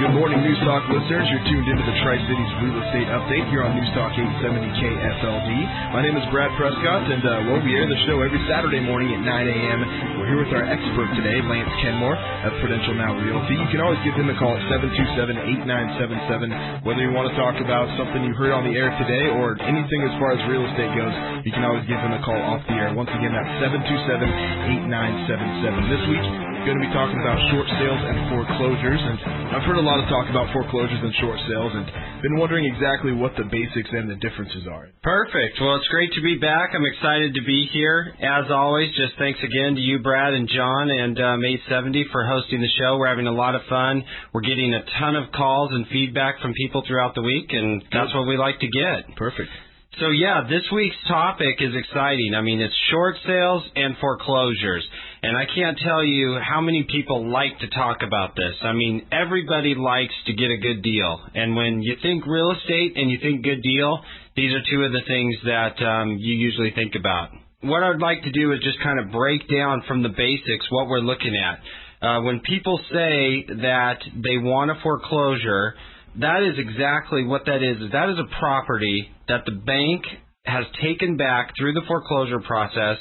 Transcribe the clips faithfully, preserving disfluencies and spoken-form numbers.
Good morning, News Talk listeners. You're tuned into the Tri-Cities Real Estate Update here on News Talk eight seventy K S L D. My name is Brad Prescott, and uh, well, we air the show every Saturday morning at nine a.m. We're here with our expert today, Lance Kenmore of Prudential Now Realty. You can always give him a call at seven two seven, eight nine seven seven. Whether you want to talk about something you heard on the air today or anything as far as real estate goes, you can always give him a call off the air. Once again, that's seven two seven, eight nine seven seven. This week, we're going to be talking about short sales and foreclosures, and I've heard a lot of talk about foreclosures and short sales and been wondering exactly what the basics and the differences are. Perfect. Well, it's great to be back. I'm excited to be here. As always, just thanks again to you, Brad, and John, and um, eight seventy for hosting the show. We're having a lot of fun. We're getting a ton of calls and feedback from people throughout the week, and that's what we like to get. Perfect. So, yeah, this week's topic is exciting. I mean, it's short sales and foreclosures. And I can't tell you how many people like to talk about this. I mean, everybody likes to get a good deal. And when you think real estate and you think good deal, these are two of the things that um, you usually think about. What I'd like to do is just kind of break down from the basics what we're looking at. Uh, when people say that they want a foreclosure, that is exactly what that is. That is a property that the bank has taken back through the foreclosure process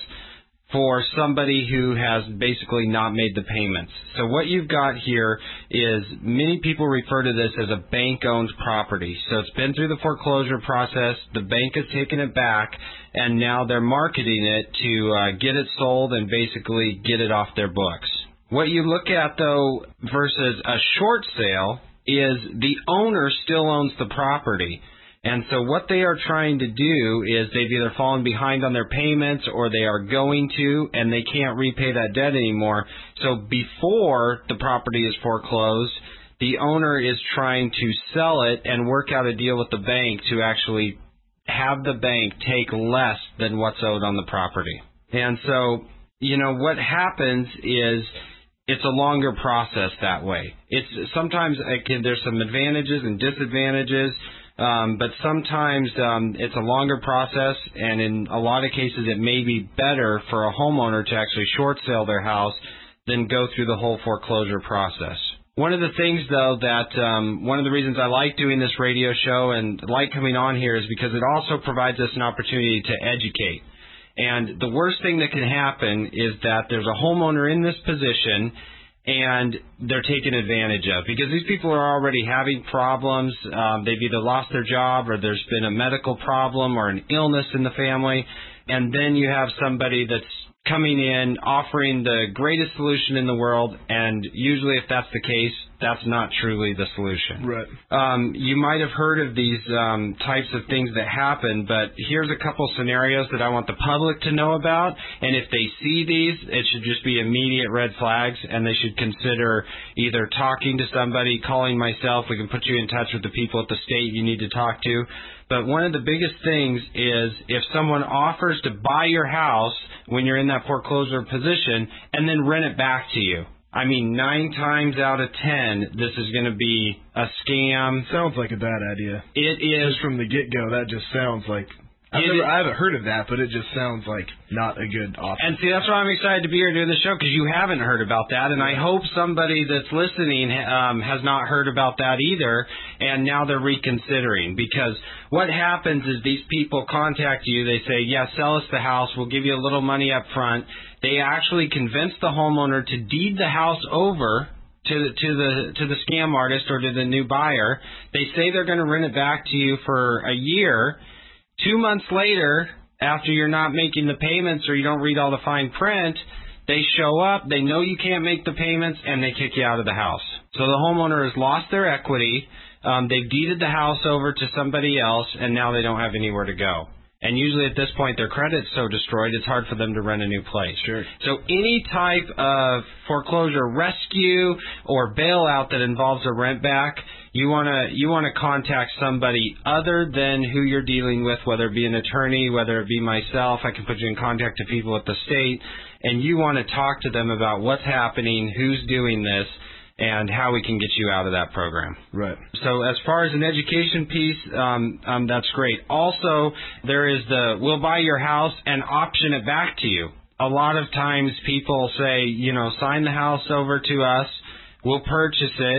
for somebody who has basically not made the payments. So what you've got here is many people refer to this as a bank-owned property. So it's been through the foreclosure process, the bank has taken it back, and now they're marketing it to uh, get it sold and basically get it off their books. What you look at, though, versus a short sale is the owner still owns the property. And so what they are trying to do is they've either fallen behind on their payments or they are going to, and they can't repay that debt anymore. So before the property is foreclosed, the owner is trying to sell it and work out a deal with the bank to actually have the bank take less than what's owed on the property. And so, you know, what happens is it's a longer process that way. It's sometimes it can, there's some advantages and disadvantages. Um, but sometimes um, it's a longer process, and in a lot of cases it may be better for a homeowner to actually short sale their house than go through the whole foreclosure process. One of the things, though, that um, one of the reasons I like doing this radio show and like coming on here is because it also provides us an opportunity to educate. And the worst thing that can happen is that there's a homeowner in this position and they're taken advantage of because these people are already having problems. Um, they've either lost their job or there's been a medical problem or an illness in the family. And then you have somebody that's coming in offering the greatest solution in the world. And usually if that's the case, that's not truly the solution. Right. Um, you might have heard of these um, types of things that happen, but here's a couple scenarios that I want the public to know about. And if they see these, it should just be immediate red flags, and they should consider either talking to somebody, calling myself. We can put you in touch with the people at the state you need to talk to. But one of the biggest things is if someone offers to buy your house when you're in that foreclosure position and then rent it back to you. I mean, nine times out of ten, this is going to be a scam. Sounds like a bad idea. It is. Just from the get-go, that just sounds like... I've never, I haven't heard of that, but it just sounds like not a good option. And see, that's why I'm excited to be here doing the show, because you haven't heard about that, and I hope somebody that's listening um, has not heard about that either, and now they're reconsidering. Because what happens is these people contact you, they say, yeah, sell us the house, we'll give you a little money up front. They actually convince the homeowner to deed the house over to the, to the to the scam artist or to the new buyer. They say they're going to rent it back to you for a year. Two months later, after you're not making the payments or you don't read all the fine print, they show up, they know you can't make the payments, and they kick you out of the house. So the homeowner has lost their equity, um, they've deeded the house over to somebody else, and now they don't have anywhere to go. And usually at this point, their credit's so destroyed, it's hard for them to rent a new place. Sure. So any type of foreclosure rescue or bailout that involves a rent back, you want to you want to contact somebody other than who you're dealing with, whether it be an attorney, whether it be myself. I can put you in contact to people at the state, and you want to talk to them about what's happening, who's doing this, and how we can get you out of that program. Right. So as far as an education piece, um, um, that's great. Also, there is the we'll buy your house and option it back to you. A lot of times people say, you know, sign the house over to us, we'll purchase it,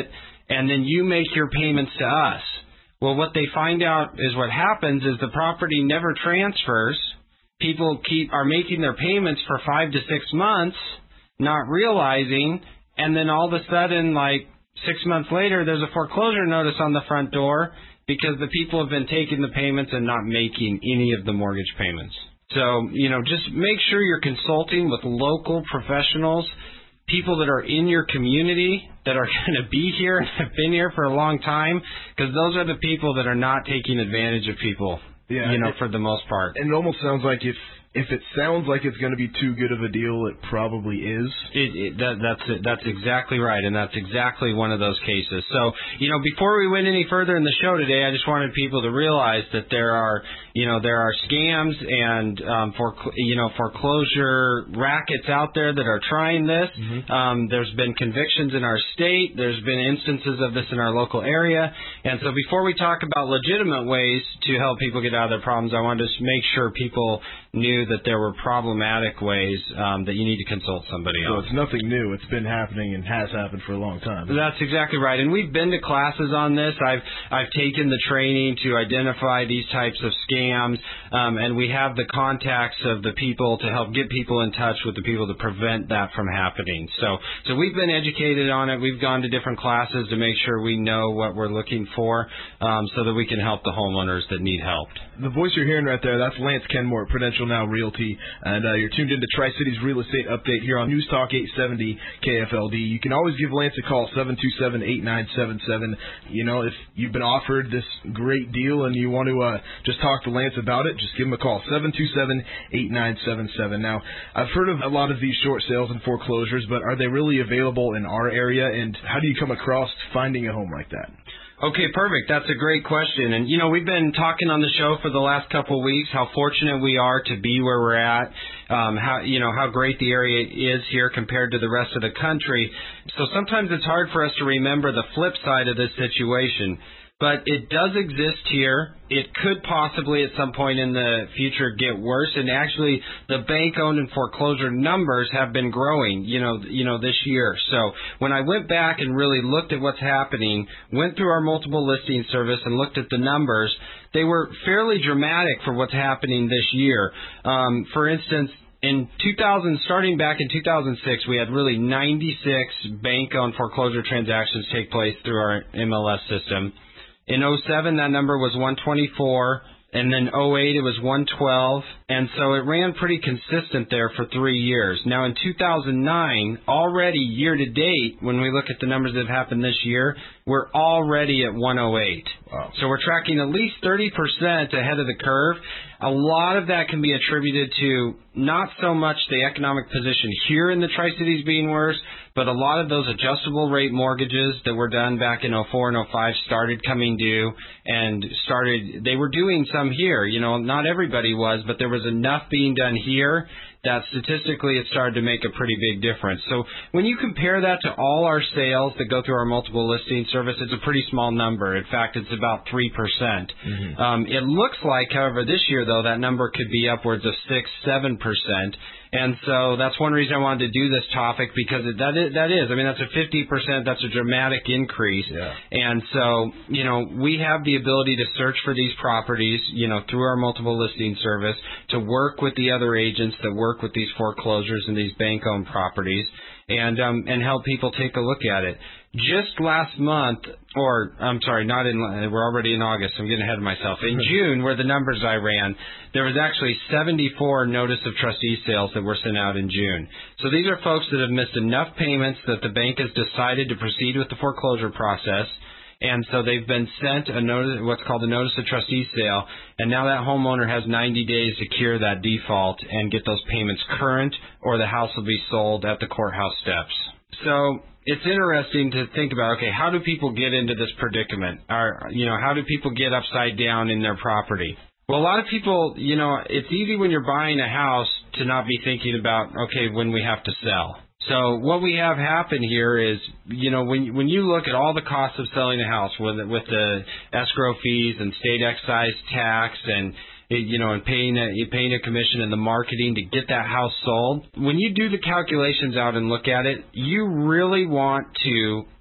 and then you make your payments to us. Well, what they find out is what happens is the property never transfers. People keep are making their payments for five to six months, not realizing, and then all of a sudden, like six months later, there's a foreclosure notice on the front door because the people have been taking the payments and not making any of the mortgage payments. So, you know, just make sure you're consulting with local professionals, people that are in your community that are going to be here and have been here for a long time, because those are the people that are not taking advantage of people, yeah, you know, it, for the most part. And it almost sounds like if if it sounds like it's going to be too good of a deal, it probably is. It, it, that, that's it. That's exactly right, and that's exactly one of those cases. So, you know, before we went any further in the show today, I just wanted people to realize that there are, you know, there are scams and um, for you know foreclosure rackets out there that are trying this. Mm-hmm. Um, there's been convictions in our state. There's been instances of this in our local area, and so before we talk about legitimate ways to help people get out of their problems, I wanted to make sure people knew that there were problematic ways um, that you need to consult somebody so on. So it's nothing new. It's been happening and has happened for a long time. That's exactly right. And we've been to classes on this. I've I've taken the training to identify these types of scams, um, and we have the contacts of the people to help get people in touch with the people to prevent that from happening. So so we've been educated on it. We've gone to different classes to make sure we know what we're looking for um, so that we can help the homeowners that need help. The voice you're hearing right there, that's Lance Kenmore, Prudential Now Realty, and uh, you're tuned into Tri-Cities Real Estate Update here on News Talk eight seventy K F L D. You can always give Lance a call, seven two seven, eight nine seven seven. You know, if you've been offered this great deal and you want to uh, just talk to Lance about it, just give him a call, seven two seven, eight nine seven seven. Now, I've heard of a lot of these short sales and foreclosures, but are they really available in our area, and how do you come across finding a home like that? Okay, perfect. That's a great question. And, you know, we've been talking on the show for the last couple of weeks how fortunate we are to be where we're at, um, how, you know, how great the area is here compared to the rest of the country. So sometimes it's hard for us to remember the flip side of this situation. But it does exist here. It could possibly at some point in the future get worse. And actually, the bank-owned and foreclosure numbers have been growing, you know, you know, this year. So when I went back and really looked at what's happening, went through our multiple listing service and looked at the numbers, they were fairly dramatic for what's happening this year. Um, for instance, in two thousand, starting back in two thousand six, we had really ninety-six bank-owned foreclosure transactions take place through our M L S system. In oh seven, that number was one twenty-four, and then oh eight, it was one twelve, and so it ran pretty consistent there for three years. Now, in two thousand nine, already year-to-date, when we look at the numbers that have happened this year, we're already at one oh eight. Wow. So we're tracking at least thirty percent ahead of the curve. A lot of that can be attributed to not so much the economic position here in the Tri-Cities being worse, but a lot of those adjustable rate mortgages that were done back in oh four and oh five started coming due and started, they were doing some here. You know, not everybody was, but there was enough being done here that statistically it started to make a pretty big difference. So when you compare that to all our sales that go through our multiple listing service, it's a pretty small number. In fact, it's about three percent. Mm-hmm. Um, it looks like, however, this year, though, that number could be upwards of six, seven percent. And so that's one reason I wanted to do this topic, because it, that is, that is, I mean, that's a fifty percent, that's a dramatic increase. Yeah. And so, you know, we have the ability to search for these properties, you know, through our multiple listing service, to work with the other agents that work with these foreclosures and these bank-owned properties, and um, and help people take a look at it. Just last month, or I'm sorry, not in, we're already in August, I'm getting ahead of myself. In June, where the numbers I ran, there was actually seventy-four notice of trustee sales that were sent out in June. So these are folks that have missed enough payments that the bank has decided to proceed with the foreclosure process. And so they've been sent a notice, what's called a notice of trustee sale, and now that homeowner has ninety days to cure that default and get those payments current, or the house will be sold at the courthouse steps. So it's interesting to think about, okay, how do people get into this predicament? Or, you know, how do people get upside down in their property? Well, a lot of people, you know, it's easy when you're buying a house to not be thinking about, okay, when we have to sell. So what we have happen here is, you know, when when you look at all the costs of selling a house, with with the escrow fees and state excise tax and, you know, and paying a, paying a commission and the marketing to get that house sold, when you do the calculations out and look at it, you really want to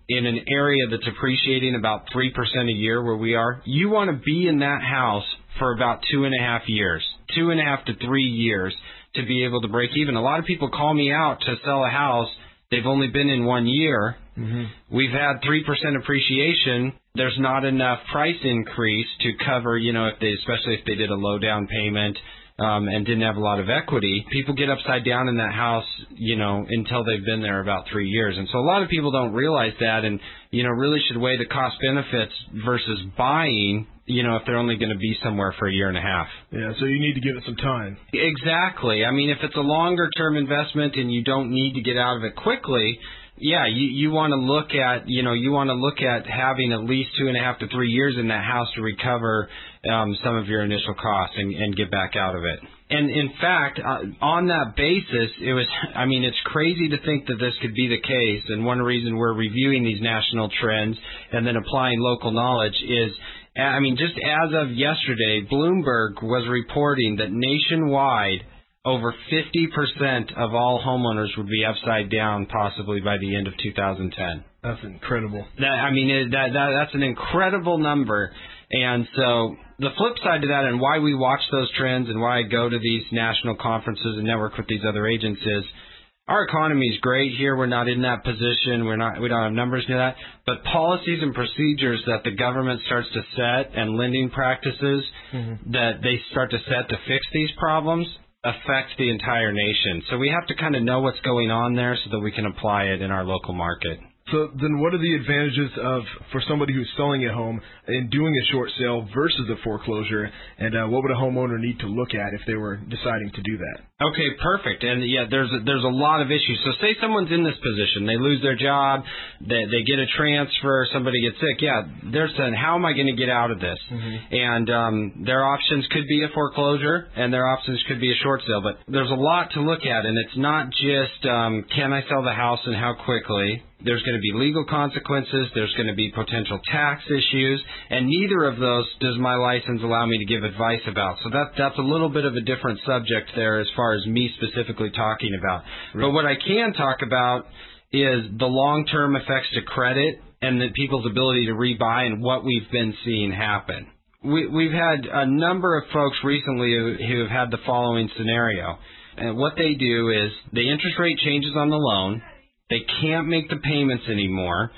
in an area that's appreciating about three percent a year where we are, you want to be in that house for about two and a half years, two and a half to three years to be able to break even. A lot of people call me out to sell a house. They've only been in one year. Mm-hmm. We've had three percent appreciation. There's not enough price increase to cover, you know, if they, especially if they did a low down payment um, and didn't have a lot of equity. People get upside down in that house, you know, until they've been there about three years. And so a lot of people don't realize that and, you know, really should weigh the cost benefits versus buying, you know, if they're only going to be somewhere for a year and a half. Yeah, so you need to give it some time. Exactly. I mean, if it's a longer-term investment and you don't need to get out of it quickly, yeah, you, you want to look at, you know, you want to look at having at least two and a half to three years in that house to recover um, some of your initial costs and, and get back out of it. And in fact, uh, on that basis, it was, I mean, it's crazy to think that this could be the case. And one reason we're reviewing these national trends and then applying local knowledge is, I mean, just as of yesterday, Bloomberg was reporting that nationwide, over fifty percent of all homeowners would be upside down possibly by the end of two thousand ten. That's incredible. That, I mean, it, that, that that's an incredible number. And so the flip side to that and why we watch those trends and why I go to these national conferences and network with these other agents is our economy is great here. We're not in that position. We're not. We don't have numbers near that. But policies and procedures that the government starts to set and lending practices mm-hmm. that they start to set to fix these problems affect the entire nation. So we have to kind of know what's going on there so that we can apply it in our local market. So then what are the advantages of for somebody who's selling a home and doing a short sale versus a foreclosure, and uh, what would a homeowner need to look at if they were deciding to do that? Okay, perfect. And yeah, there's a, there's a lot of issues. So say someone's in this position, they lose their job, they they get a transfer, somebody gets sick. Yeah, they're saying, how am I going to get out of this? Mm-hmm. And um, their options could be a foreclosure, and their options could be a short sale. But there's a lot to look at, and it's not just um, can I sell the house and how quickly. There's going to be legal consequences. There's going to be potential tax issues, and neither of those does my license allow me to give advice about. So that that's a little bit of a different subject there as far as me specifically talking about. Right. But what I can talk about is the long-term effects to credit and the people's ability to rebuy and what we've been seeing happen. We, we've had a number of folks recently who, who have had the following scenario. And what they do is the interest rate changes on the loan. They can't make the payments anymore.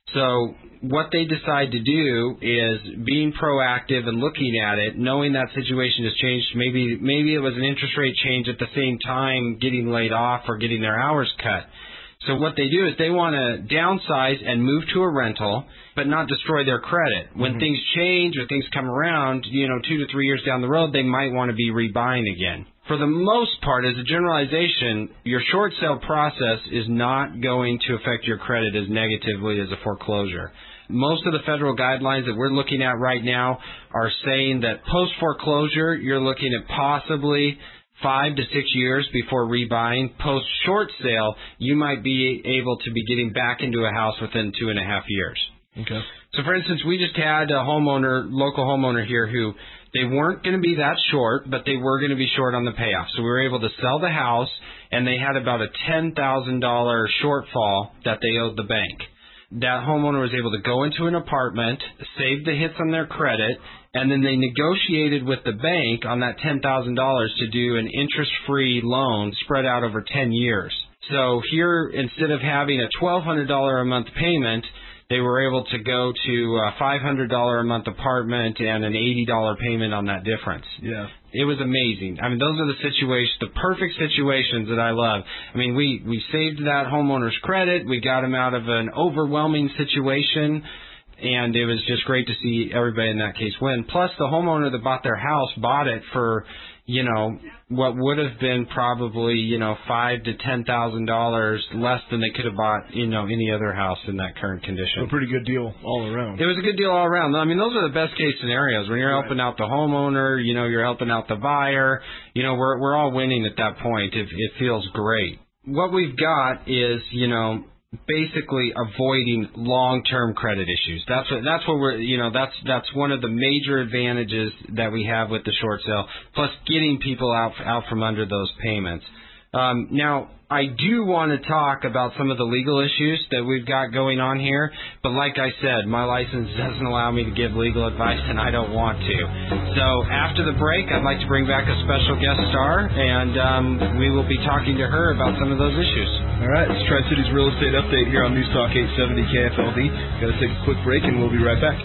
So what they decide to do is being proactive and looking at it, knowing that situation has changed. Maybe maybe it was an interest rate change at the same time getting laid off or getting their hours cut. So what they do is they want to downsize and move to a rental, but not destroy their credit. When mm-hmm. things change or things come around, you know, two to three years down the road, they might want to be rebuying again. For the most part, as a generalization, your short sale process is not going to affect your credit as negatively as a foreclosure. Most of the federal guidelines that we're looking at right now are saying that post-foreclosure, you're looking at possibly five to six years before rebuying. Post-short sale, you might be able to be getting back into a house within two and a half years. Okay. So, for instance, we just had a homeowner, local homeowner here who they weren't going to be that short, but they were going to be short on the payoff. So we were able to sell the house, and they had about a ten thousand dollars shortfall that they owed the bank. That homeowner was able to go into an apartment, save the hits on their credit, and then they negotiated with the bank on that ten thousand dollars to do an interest-free loan spread out over ten years. So here, instead of having a twelve hundred dollars a month payment, they were able to go to a five hundred dollars a month apartment and an eighty dollars payment on that difference. Yeah. It was amazing. I mean, those are the situations, the perfect situations that I love. I mean, we, we saved that homeowner's credit. We got him out of an overwhelming situation, and it was just great to see everybody in that case win. Plus, the homeowner that bought their house bought it for, you know, what would have been probably, you know, five to ten thousand dollars less than they could have bought, you know, any other house in that current condition. A pretty good deal all around. It was a good deal all around. I mean, those are the best case scenarios when you're right. helping out the homeowner. You know, you're helping out the buyer. You know, we're we're all winning at that point. It, it feels great. What we've got is, you know, basically avoiding long-term credit issues. That's what, that's what we're, you know, that's, that's one of the major advantages that we have with the short sale, plus getting people out, out from under those payments. Um, now, I do want to talk about some of the legal issues that we've got going on here, but like I said, my license doesn't allow me to give legal advice, and I don't want to. So after the break, I'd like to bring back a special guest star, and um, we will be talking to her about some of those issues. All right, it's Tri-Cities Real Estate Update here on News Talk eight seventy K F L D. Got to take a quick break, and we'll be right back.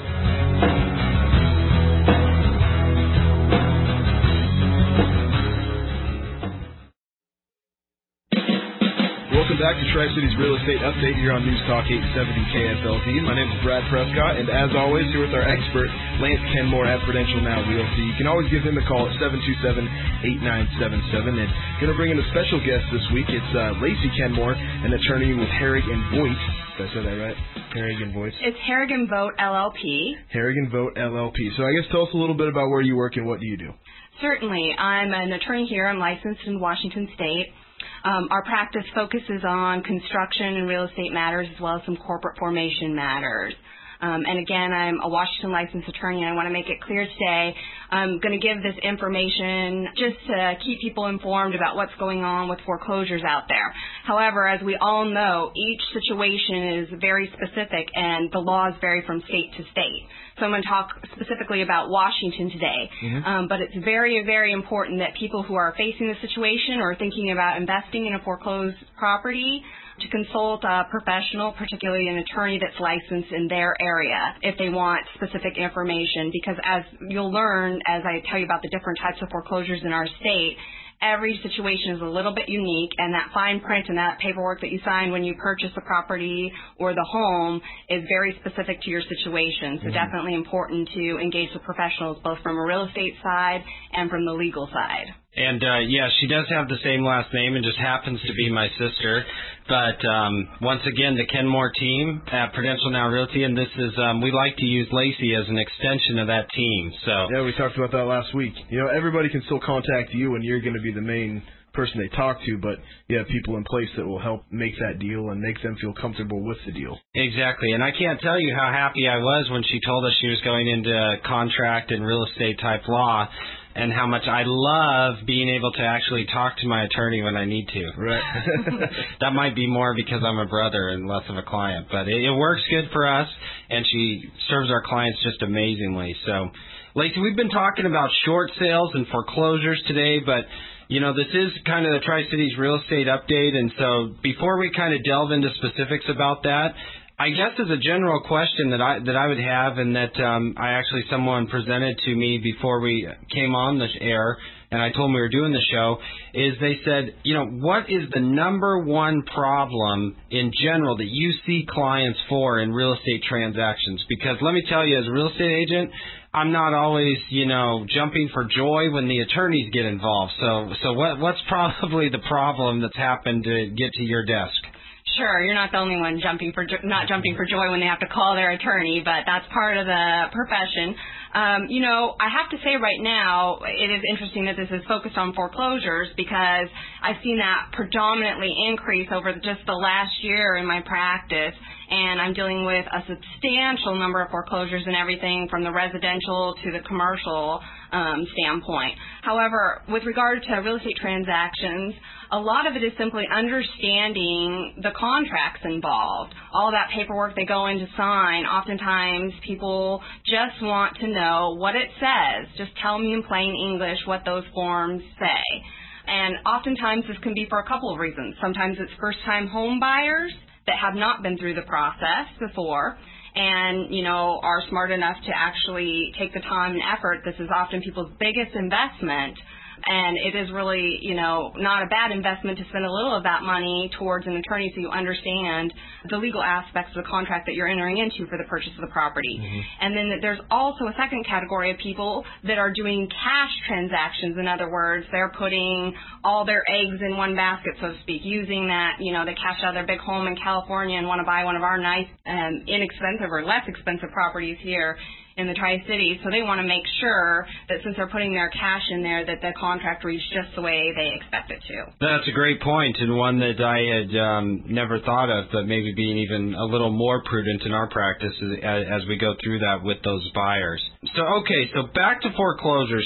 Welcome back to Tri-Cities Real Estate Update here on News Talk eight seventy K F L D. My name is Brad Prescott, and as always, here with our expert, Lance Kenmore at Prudential Now Realty. You can always give him a call at seven two seven, eight nine seven seven. And going to bring in a special guest this week. It's uh, Lacey Kenmore, an attorney with Herrig and Voigt. Did I say that right? Herrig and Voigt? It's Herrig and Voigt L L P. Herrig and Voigt L L P. So I guess tell us a little bit about where you work and what do you do? Certainly. I'm an attorney here. I'm licensed in Washington State. Um, our practice focuses on construction and real estate matters as well as some corporate formation matters. Um, and again, I'm a Washington licensed attorney, and I want to make it clear today, I'm going to give this information just to keep people informed about what's going on with foreclosures out there. However, as we all know, each situation is very specific, and the laws vary from state to state. So I'm going to talk specifically about Washington today. Mm-hmm. Um, but it's very, very important that people who are facing the situation or thinking about investing in a foreclosed property to consult a professional, particularly an attorney that's licensed in their area if they want specific information. Because as you'll learn as I tell you about the different types of foreclosures in our state, every situation is a little bit unique, and that fine print and that paperwork that you sign when you purchase the property or the home is very specific to your situation. So mm-hmm. definitely important to engage with professionals both from a real estate side and from the legal side. And, uh, yeah, she does have the same last name and just happens to be my sister. But um, once again, the Kenmore team at Prudential Now Realty, and this is, um, we like to use Lacey as an extension of that team. So yeah, we talked about that last week. You know, everybody can still contact you, and you're going to be the main person they talk to, but you have people in place that will help make that deal and make them feel comfortable with the deal. Exactly, and I can't tell you how happy I was when she told us she was going into contract and real estate type law, and how much I love being able to actually talk to my attorney when I need to. Right. That might be more because I'm a brother and less of a client, but it, it works good for us, and she serves our clients just amazingly. So, Lacey, we've been talking about short sales and foreclosures today, but you know, this is kind of the Tri-Cities Real Estate Update, and so before we kind of delve into specifics about that, I guess as a general question that I that I would have, and that um, I actually someone presented to me before we came on the air, and I told them we were doing the show, is they said, you know, what is the number one problem in general that you see clients for in real estate transactions? Because let me tell you, as a real estate agent, I'm not always, you know, jumping for joy when the attorneys get involved. So, so what what's probably the problem that's happened to get to your desk? Sure, you're not the only one jumping for not jumping for joy when they have to call their attorney, but that's part of the profession. Um, you know, I have to say right now, it is interesting that this is focused on foreclosures because I've seen that predominantly increase over just the last year in my practice, and I'm dealing with a substantial number of foreclosures and everything from the residential to the commercial um, standpoint. However, with regard to real estate transactions, a lot of it is simply understanding the contracts involved. All that paperwork they go in to sign, oftentimes people just want to know what it says. Just tell me in plain English what those forms say. And oftentimes this can be for a couple of reasons. Sometimes it's first-time home buyers that have not been through the process before and, you know, are smart enough to actually take the time and effort. This is often people's biggest investment. And it is really, you know, not a bad investment to spend a little of that money towards an attorney so you understand the legal aspects of the contract that you're entering into for the purchase of the property. Mm-hmm. And then there's also a second category of people that are doing cash transactions. In other words, they're putting all their eggs in one basket, so to speak, using that, you know, they cashed out their big home in California and want to buy one of our nice, um, inexpensive or less expensive properties here in the Tri-Cities, so they want to make sure that since they're putting their cash in there that the contract reads just the way they expect it to. That's a great point, and one that I had um, never thought of, but maybe being even a little more prudent in our practice as, as we go through that with those buyers. So, okay, so back to foreclosures here.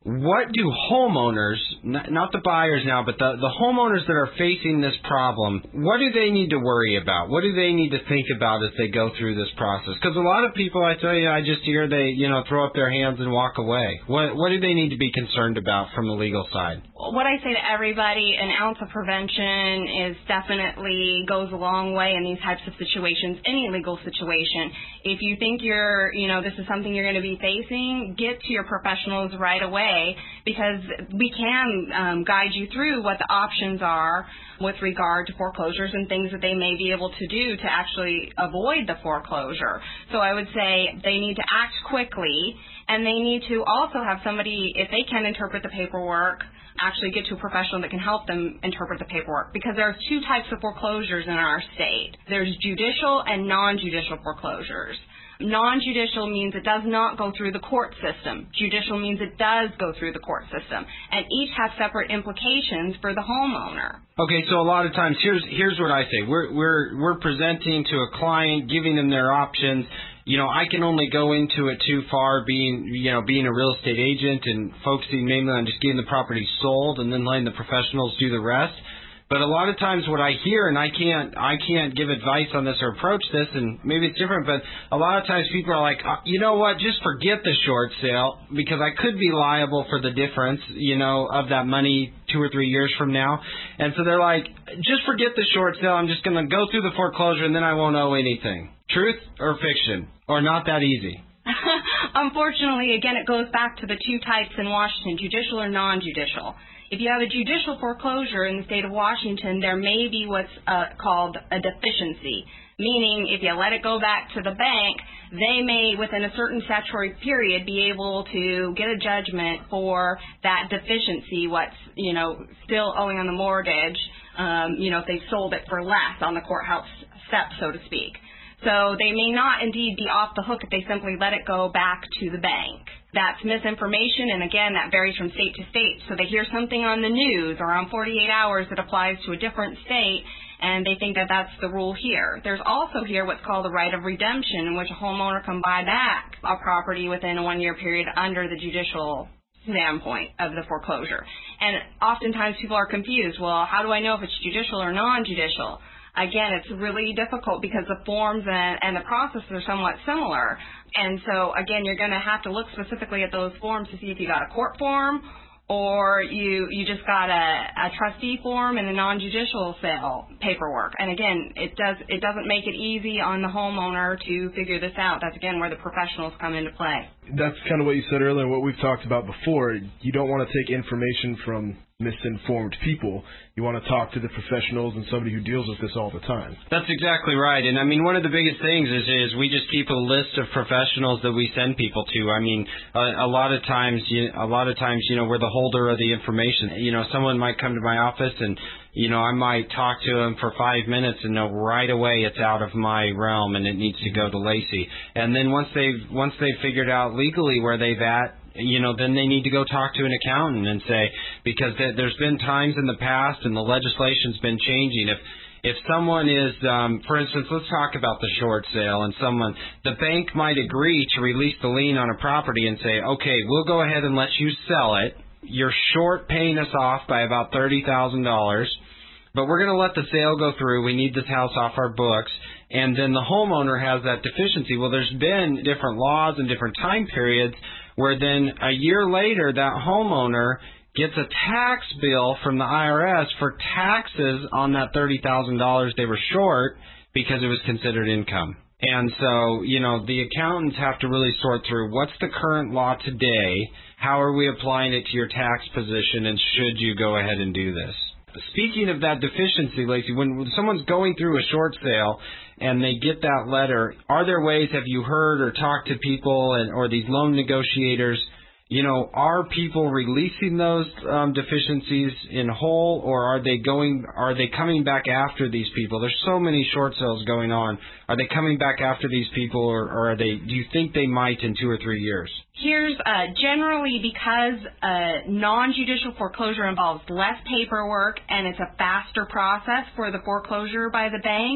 what do homeowners, not the buyers now, but the, the homeowners that are facing this problem, what do they need to worry about? What do they need to think about as they go through this process? Because a lot of people, I tell you, I just hear they, you know, throw up their hands and walk away. What, what do they need to be concerned about from the legal side? What I say to everybody, an ounce of prevention is definitely goes a long way in these types of situations, any legal situation. If you think you're, you know, this is something you're going to be facing, get to your professionals right away, because we can um, guide you through what the options are with regard to foreclosures and things that they may be able to do to actually avoid the foreclosure. So I would say they need to act quickly, and they need to also have somebody, if they can interpret the paperwork, actually get to a professional that can help them interpret the paperwork, because there are two types of foreclosures in our state. There's judicial and non-judicial foreclosures. Non-judicial means it does not go through the court system. Judicial means it does go through the court system. And each have separate implications for the homeowner. Okay, so a lot of times, here's here's what I say. We're we're we're presenting to a client, giving them their options. You know, I can only go into it too far, being you know being a real estate agent and focusing mainly on just getting the property sold and then letting the professionals do the rest. But a lot of times what I hear, and I can't I can't give advice on this or approach this, and maybe it's different, but a lot of times people are like, uh, you know what, just forget the short sale, because I could be liable for the difference, you know, of that money two or three years from now. And so they're like, just forget the short sale, I'm just going to go through the foreclosure and then I won't owe anything. Truth or fiction? Or not that easy? Unfortunately, again, it goes back to the two types in Washington, judicial or non-judicial. If you have a judicial foreclosure in the state of Washington, there may be what's uh, called a deficiency, meaning if you let it go back to the bank, they may, within a certain statutory period, be able to get a judgment for that deficiency, what's, you know, still owing on the mortgage, um, you know, if they sold it for less on the courthouse steps, so to speak. So they may not indeed be off the hook if they simply let it go back to the bank. That's misinformation, and again, that varies from state to state. So they hear something on the news or on forty-eight hours that applies to a different state, and they think that that's the rule here. There's also here what's called the right of redemption, in which a homeowner can buy back a property within a one-year period under the judicial standpoint of the foreclosure. And oftentimes people are confused. Well, how do I know if it's judicial or non-judicial? Again, it's really difficult because the forms and, and the processes are somewhat similar. And so, again, you're going to have to look specifically at those forms to see if you got a court form or you you just got a, a trustee form and a non-judicial sale paperwork. And again, it does it doesn't make it easy on the homeowner to figure this out. That's, again, where the professionals come into play. That's kind of what you said earlier, what we've talked about before. You don't want to take information from misinformed people. You want to talk to the professionals and somebody who deals with this all the time. That's exactly right. And I mean, one of the biggest things is is we just keep a list of professionals that we send people to. I mean, a, a lot of times, you, a lot of times, you know, we're the holder of the information. You know, someone might come to my office and, you know, I might talk to them for five minutes and know right away it's out of my realm and it needs to go to Lacey. And then once they've once they've figured out legally where they've at, you know, then they need to go talk to an accountant and say, because th- there's been times in the past and the legislation's been changing. If if someone is, um, for instance, let's talk about the short sale, and someone, the bank might agree to release the lien on a property and say, okay, we'll go ahead and let you sell it. You're short paying us off by about thirty thousand dollars, but we're going to let the sale go through. We need this house off our books. And then the homeowner has that deficiency. Well, there's been different laws and different time periods where then a year later that homeowner gets a tax bill from the I R S for taxes on that thirty thousand dollars they were short because it was considered income. And so, you know, the accountants have to really sort through what's the current law today, how are we applying it to your tax position, and should you go ahead and do this? Speaking of that deficiency, Lacey, when someone's going through a short sale and they get that letter, are there ways, have you heard or talked to people and or these loan negotiators, you know, are people releasing those um, deficiencies in whole, or are they going, are they coming back after these people? There's so many short sales going on. Are they coming back after these people, or, or are they, do you think they might in two or three years? Here's uh, generally because uh, non-judicial foreclosure involves less paperwork and it's a faster process for the foreclosure by the bank,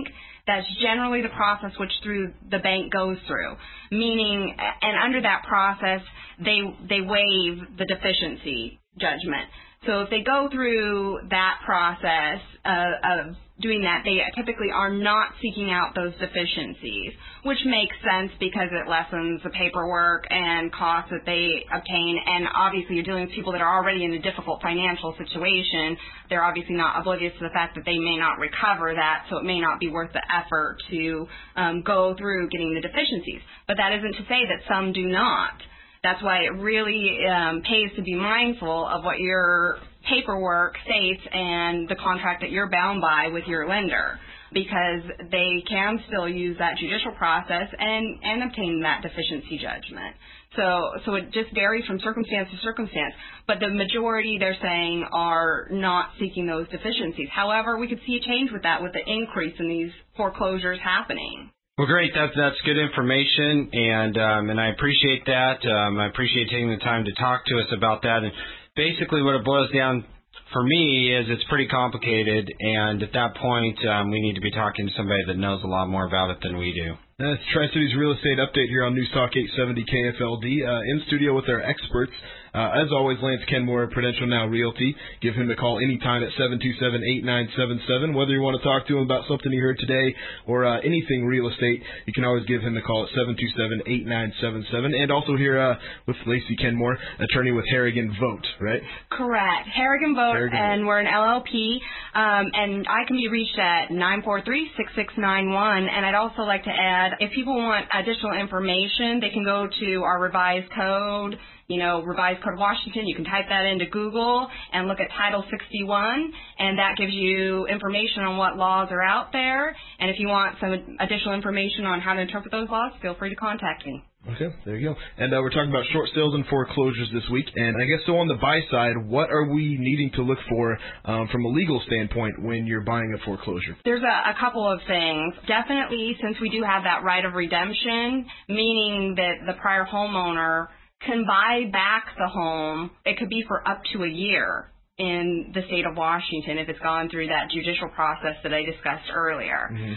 That's generally the process which through the bank goes through. Meaning, and under that process, they they waive the deficiency judgment. So if they go through that process uh, of doing that, they typically are not seeking out those deficiencies, which makes sense because it lessens the paperwork and costs that they obtain. And obviously you're dealing with people that are already in a difficult financial situation. They're obviously not oblivious to the fact that they may not recover that, so it may not be worth the effort to um, go through getting the deficiencies. But that isn't to say that some do not. That's why it really um, pays to be mindful of what your paperwork states and the contract that you're bound by with your lender, because they can still use that judicial process and, and obtain that deficiency judgment. So, so it just varies from circumstance to circumstance. But the majority, they're saying, are not seeking those deficiencies. However, we could see a change with that with the increase in these foreclosures happening. Well, great. That's that's good information, and um, and I appreciate that. Um, I appreciate taking the time to talk to us about that. And basically, what it boils down for me is it's pretty complicated, and at that point, um, we need to be talking to somebody that knows a lot more about it than we do. That's Tri-Cities Real Estate Update here on News Talk eight seventy K F L D. Uh, in studio with our experts, uh, as always, Lance Kenmore, Prudential Now Realty. Give him a call anytime at seven two seven, eight nine seven seven. Whether you want to talk to him about something you heard today or uh, anything real estate, you can always give him a call at seven two seven, eight nine seven seven. And also here uh, with Lacey Kenmore, attorney with Harrigan Vote, right? Correct. Harrigan Vote, Harrigan and Vote. we're an L L P, um, and I can be reached at nine four three, six six nine one. And I'd also like to add, if people want additional information, they can go to our revised code, you know, revised code of Washington. You can type that into Google and look at Title sixty-one, and that gives you information on what laws are out there. And if you want some additional information on how to interpret those laws, feel free to contact me. Okay, there you go. And uh, we're talking about short sales and foreclosures this week. And I guess so on the buy side, what are we needing to look for um, from a legal standpoint when you're buying a foreclosure? There's a, a couple of things. Definitely, since we do have that right of redemption, meaning that the prior homeowner can buy back the home, it could be for up to a year in the state of Washington if it's gone through that judicial process that I discussed earlier. Mm-hmm.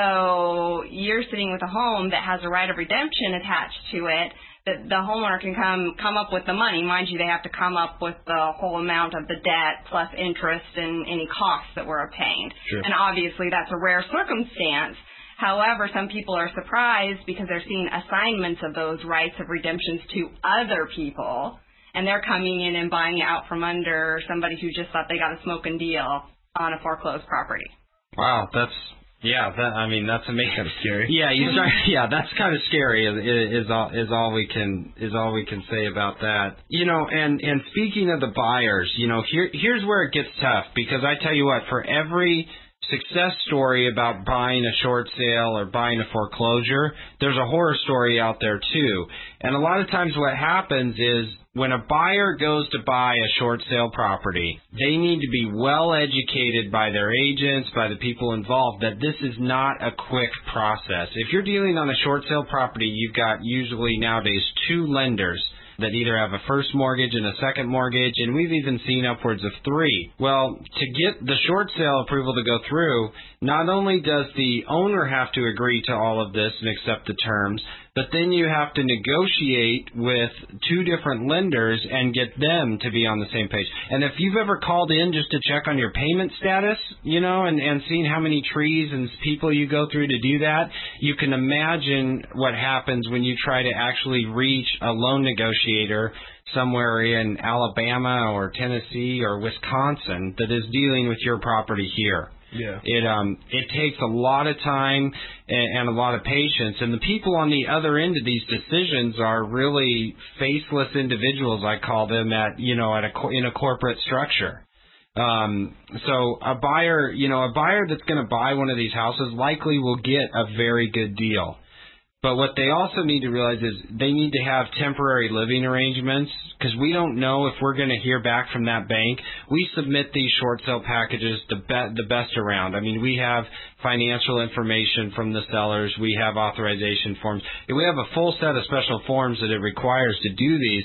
So you're sitting with a home that has a right of redemption attached to it, that the homeowner can come come up with the money. Mind you, they have to come up with the whole amount of the debt plus interest and any costs that were obtained. Sure. And obviously that's a rare circumstance. However, some people are surprised because they're seeing assignments of those rights of redemptions to other people, and they're coming in and buying it out from under somebody who just thought they got a smoking deal on a foreclosed property. Wow, that's yeah. That I mean, that's amazing. Kind of scary. Yeah, you start, yeah, that's kind of scary. Is, is all is all we can is all we can say about that. You know, and and speaking of the buyers, you know, here here's where it gets tough, because I tell you what, for every success story about buying a short sale or buying a foreclosure, there's a horror story out there too. And a lot of times what happens is when a buyer goes to buy a short sale property, they need to be well educated by their agents, by the people involved, that this is not a quick process. If you're dealing on a short sale property, you've got usually nowadays two lenders that either have a first mortgage and a second mortgage, and we've even seen upwards of three. Well, to get the short sale approval to go through, not only does the owner have to agree to all of this and accept the terms, but then you have to negotiate with two different lenders and get them to be on the same page. And if you've ever called in just to check on your payment status, you know, and, and seen how many trees and people you go through to do that, you can imagine what happens when you try to actually reach a loan negotiator somewhere in Alabama or Tennessee or Wisconsin that is dealing with your property here. Yeah. It um it takes a lot of time and, and a lot of patience, and the people on the other end of these decisions are really faceless individuals, I call them, at you know at a in a corporate structure. Um, so a buyer, you know, a buyer that's going to buy one of these houses likely will get a very good deal. But what they also need to realize is they need to have temporary living arrangements, because we don't know if we're going to hear back from that bank. We submit these short sale packages the, be- the best around. I mean, we have financial information from the sellers. We have authorization forms. We have a full set of special forms that it requires to do these.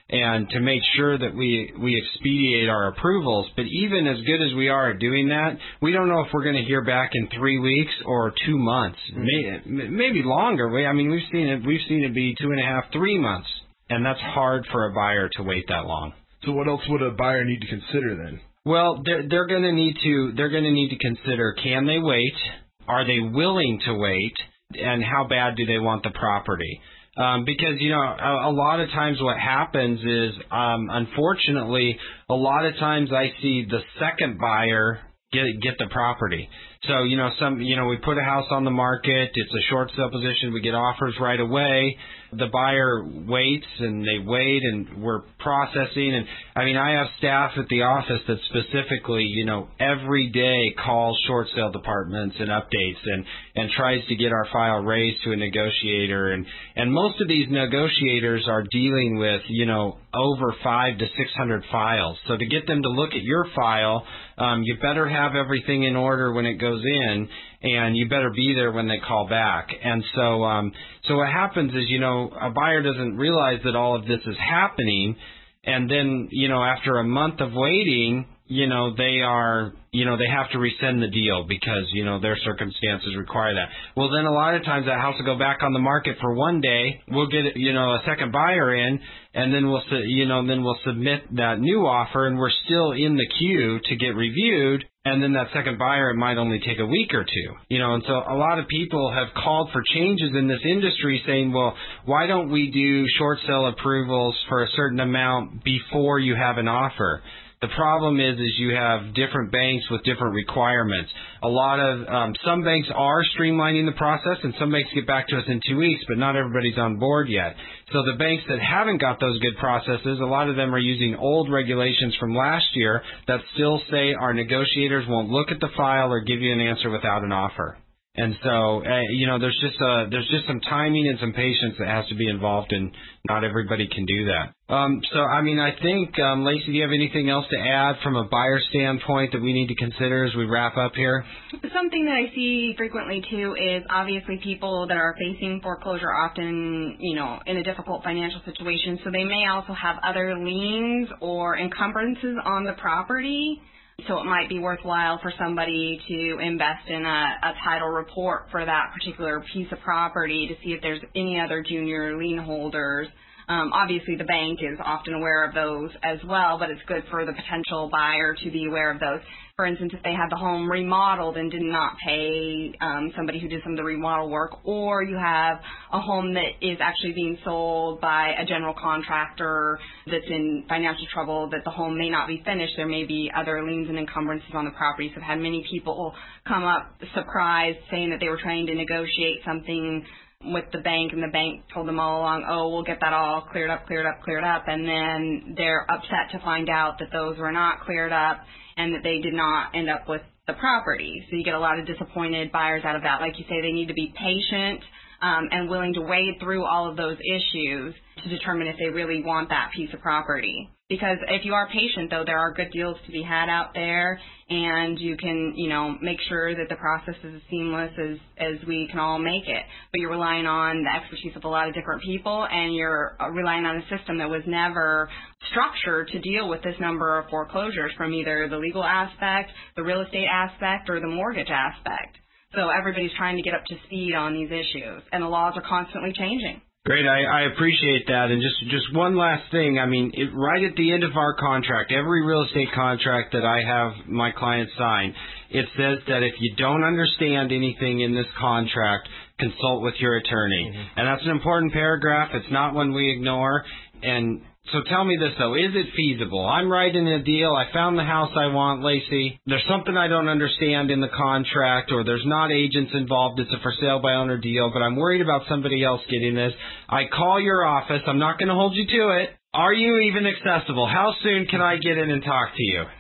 and to make sure that we, we expedite our approvals. But even as good as we are at doing that, we don't know if we're going to hear back in three weeks or two months, mm-hmm. maybe, maybe longer. I mean, we've seen it, we've seen it be two and a half, three months, and that's hard for a buyer to wait that long. So what else would a buyer need to consider then? Well, they're, they're going to need to, they're going to need to consider, can they wait? Are they willing to wait? And how bad do they want the property? Um, because, you know, a, a lot of times what happens is, um, unfortunately, a lot of times I see the second buyer get get the property. So, you know, some, you know, we put a house on the market. It's a short sale position. We get offers right away. The buyer waits and they wait and we're processing. And I mean, I have staff at the office that specifically, you know, every day calls short sale departments and updates and, and tries to get our file raised to a negotiator. And, and most of these negotiators are dealing with, you know, over five to six hundred files. So to get them to look at your file, um, you better have everything in order when it goes in, and you better be there when they call back. And so, um, so what happens is, you know, a buyer doesn't realize that all of this is happening, and then, you know, after a month of waiting, you know, they are, you know, they have to rescind the deal because, you know, their circumstances require that. Well, then a lot of times that house will go back on the market for one day. We'll get, you know, a second buyer in, and then we'll, you know, then we'll submit that new offer, and we're still in the queue to get reviewed. And then that second buyer, it might only take a week or two, you know. And so a lot of people have called for changes in this industry saying, well, why don't we do short sale approvals for a certain amount before you have an offer? The problem is, is you have different banks with different requirements. A lot of, um, some banks are streamlining the process, and some banks get back to us in two weeks, but not everybody's on board yet. So the banks that haven't got those good processes, a lot of them are using old regulations from last year that still say our negotiators won't look at the file or give you an answer without an offer. And so, uh, you know, there's just uh, there's just some timing and some patience that has to be involved, and not everybody can do that. Um, so, I mean, I think, um, Lacey, do you have anything else to add from a buyer standpoint that we need to consider as we wrap up here? Something that I see frequently, too, is obviously people that are facing foreclosure often, you know, in a difficult financial situation. So they may also have other liens or encumbrances on the property. So it might be worthwhile for somebody to invest in a, a title report for that particular piece of property to see if there's any other junior lien holders. Um, obviously, the bank is often aware of those as well, but it's good for the potential buyer to be aware of those. For instance, if they had the home remodeled and did not pay um, somebody who did some of the remodel work, or you have a home that is actually being sold by a general contractor that's in financial trouble, that the home may not be finished, there may be other liens and encumbrances on the property. So I've had many people come up surprised saying that they were trying to negotiate something with the bank, and the bank told them all along, oh, we'll get that all cleared up, cleared up, cleared up, and then they're upset to find out that those were not cleared up and that they did not end up with the property. So you get a lot of disappointed buyers out of that. Like you say, they need to be patient um, and willing to wade through all of those issues to determine if they really want that piece of property. Because if you are patient, though, there are good deals to be had out there, and you can, you know, make sure that the process is as seamless as, as we can all make it. But you're relying on the expertise of a lot of different people, and you're relying on a system that was never structured to deal with this number of foreclosures from either the legal aspect, the real estate aspect, or the mortgage aspect. So everybody's trying to get up to speed on these issues, and the laws are constantly changing. Great, I, I appreciate that. And just just one last thing. I mean, it, right at the end of our contract, every real estate contract that I have my clients sign, it says that if you don't understand anything in this contract, consult with your attorney. Mm-hmm. And that's an important paragraph. It's not one we ignore. And so tell me this, though. Is it feasible? I'm writing a deal. I found the house I want, Lacey. There's something I don't understand in the contract, or there's not agents involved. It's a for sale by owner deal, but I'm worried about somebody else getting this. I call your office. I'm not going to hold you to it. Are you even accessible? How soon can I get in and talk to you?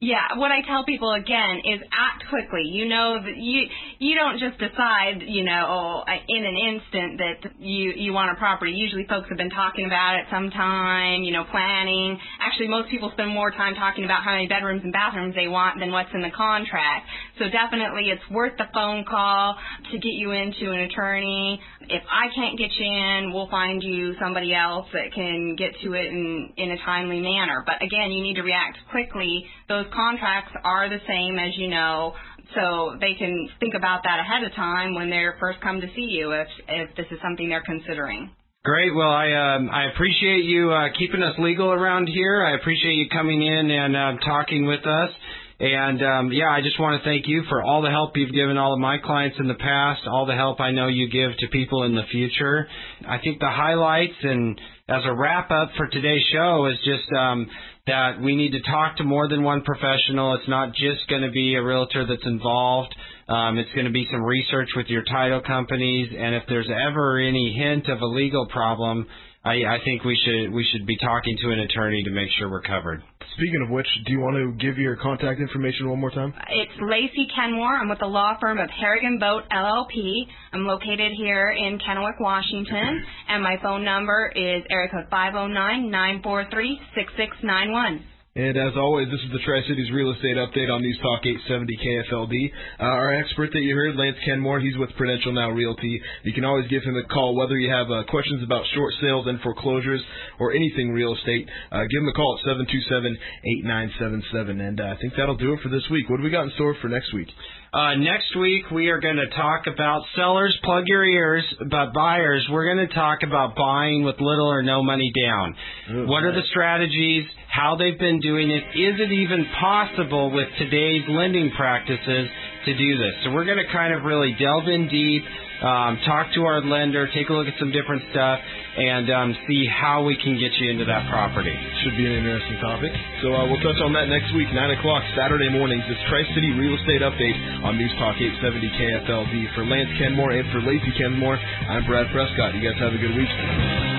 Yeah, what I tell people again is act quickly. You know that you you don't just decide, you know, in an instant that you you want a property. Usually, folks have been talking about it sometime, you know, planning. Actually, most people spend more time talking about how many bedrooms and bathrooms they want than what's in the contract. So definitely, it's worth the phone call to get you into an attorney. If I can't get you in, we'll find you somebody else that can get to it in in a timely manner. But again, you need to react quickly. Those contracts are the same, as you know, so they can think about that ahead of time when they're first come to see you if if this is something they're considering. Great. Well, I um, I appreciate you uh, keeping us legal around here. I appreciate you coming in and uh, talking with us. And, um, yeah, I just want to thank you for all the help you've given all of my clients in the past, all the help I know you give to people in the future. I think the highlights and as a wrap-up for today's show is just um, that we need to talk to more than one professional. It's not just going to be a realtor that's involved. Um, it's going to be some research with your title companies. And if there's ever any hint of a legal problem, I, I think we should we should be talking to an attorney to make sure we're covered. Speaking of which, do you want to give your contact information one more time? It's Lacey Kenmore. I'm with the law firm of Harrigan Boat, L L P. I'm located here in Kennewick, Washington, and my phone number is area code five oh nine, nine four three, six six nine one. And as always, this is the Tri-Cities Real Estate Update on News Talk eight seventy K F L D. Uh, our expert that you heard, Lance Kenmore, he's with Prudential Now Realty. You can always give him a call, whether you have uh, questions about short sales and foreclosures or anything real estate. Uh, give him a call at seven two seven, eight nine seven seven. And uh, I think that'll do it for this week. What do we got in store for next week? Uh, next week, we are going to talk about sellers, plug your ears, but buyers, we're going to talk about buying with little or no money down. Oh, what are the strategies, how they've been doing it, is it even possible with today's lending practices to do this? So we're going to kind of really delve in deep, um, talk to our lender, take a look at some different stuff, and um, see how we can get you into that property. Should be an interesting topic. So uh, we'll touch on that next week, nine o'clock, Saturday mornings. It's Tri-City Real Estate Update on News Talk eight seventy K F L D. For Lance Kenmore and for Lacey Kenmore, I'm Brad Prescott. You guys have a good week.